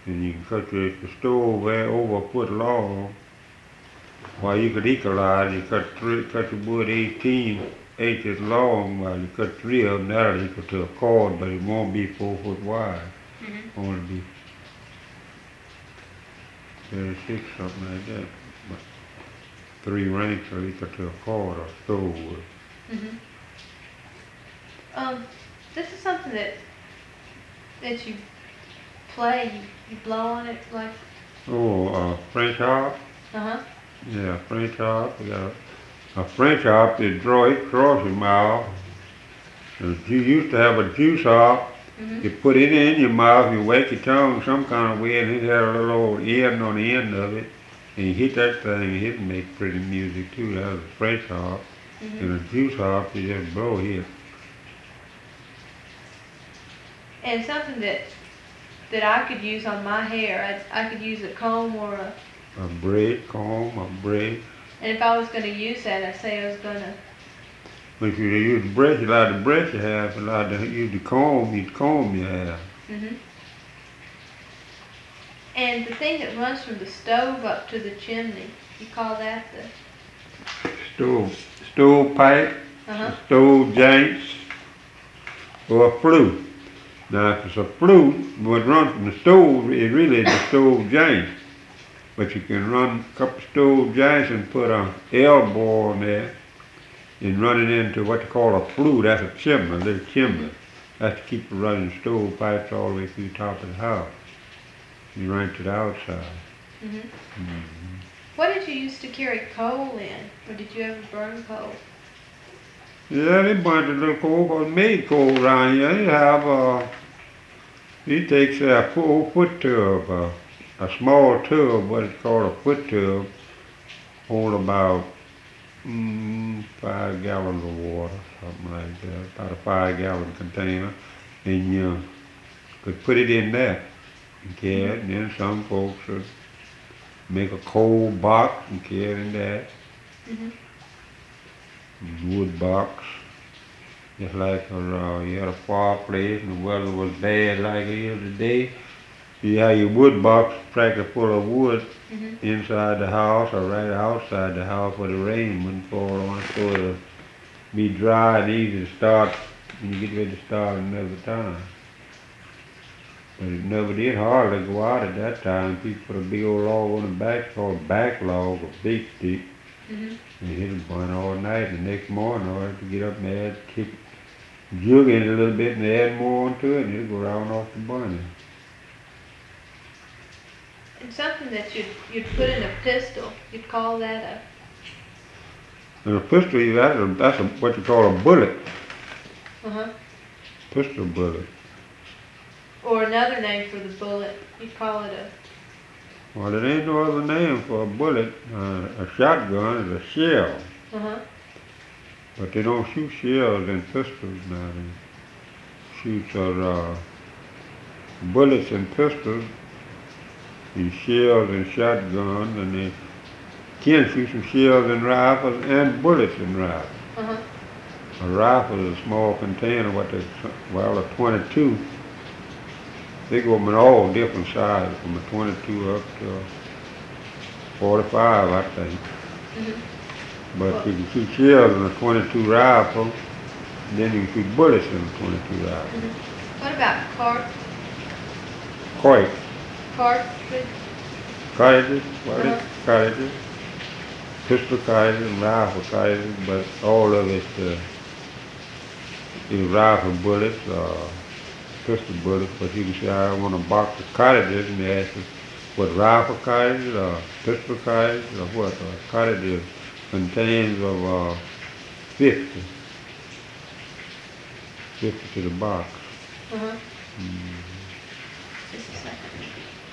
And you can cut the stove there over a foot long. While you could equalize, you cut the wood 18 inches long. While you cut three of them, that'll equal to a cord, but it won't be 4 foot wide. Only be 36, something like that. But three ranks will equal to a cord of stove wood. This is something that you play. You blow on it like. Oh, French harp? Yeah, French harp. You got a French harp that draw it across your mouth. And you used to have a juice harp. You put it in your mouth, you wake your tongue some kind of way, and it had a little old end on the end of it. And you hit that thing, it'd make pretty music too. That was a French harp. And a juice harp, you just blow it. And something that I could use on my hair, I could use a comb or a Comb, a braid. And if I was going to use that, I'd say I was going to. If you use the brush, you like to brush your hair. If you like to use the comb, you'd comb your hair. And the thing that runs from the stove up to the chimney, you call that the stove pipe, stove joints, or a flute. Now, if it's a flute, what runs from the stove is really the stove joint. But you can run a couple stove joints and put an elbow on there and run it into what they call a flue. That's a chimney, a little chimney. That's to keep the running stove pipes all the way through the top of the house. You run it to the outside. What did you used to carry coal in? Or did you ever burn coal? Yeah, they burned a little coal, but made coal around here. They have, it takes a 4-foot tub, a small tub, what it's called a foot tub, hold about 5 gallons of water, something like that, about a 5-gallon container, and you could put it in there and carry it, and then some folks would make a coal box and carry it in that, wood box, just like you had a fireplace and the weather was bad like it is today. You have your wood box practically full of wood inside the house or right outside the house where the rain wouldn't fall on it, so it'll be dry and easy to start when you get ready to start another time. But it never did hardly go out at that time. People put a big old log on the back called a back log, a big stick, and it'll burn all night. The next morning, I had to get up and add, jug in it a little bit and add more onto it, and it'll go round off the burning. And something that you'd put in a pistol, you'd call that a. And a pistol, that's what you call a bullet. Pistol bullet. Or another name for the bullet, you'd call it a. Well, there ain't no other name for a bullet. A shotgun is a shell. But they don't shoot shells in pistols now. They shoot bullets and pistols. And shells and shotguns, and they can shoot some shells and rifles and bullets in rifles. A rifle is a small container, a 22. They go in all different sizes, from a 22 up to 45, I think. But you can shoot shells in a 22 rifle, and then you can shoot bullets in a 22 rifle. What about Cartridges? Cartridges? Cartridges. Pistol cartridges and rifle cartridges, but all of it is rifle bullets, pistol bullets. But you can say, I want a box of cartridges, and they ask you, what, rifle cartridges, or pistol cartridges, or what? Cartridges contains of 50 to the box. Just a second.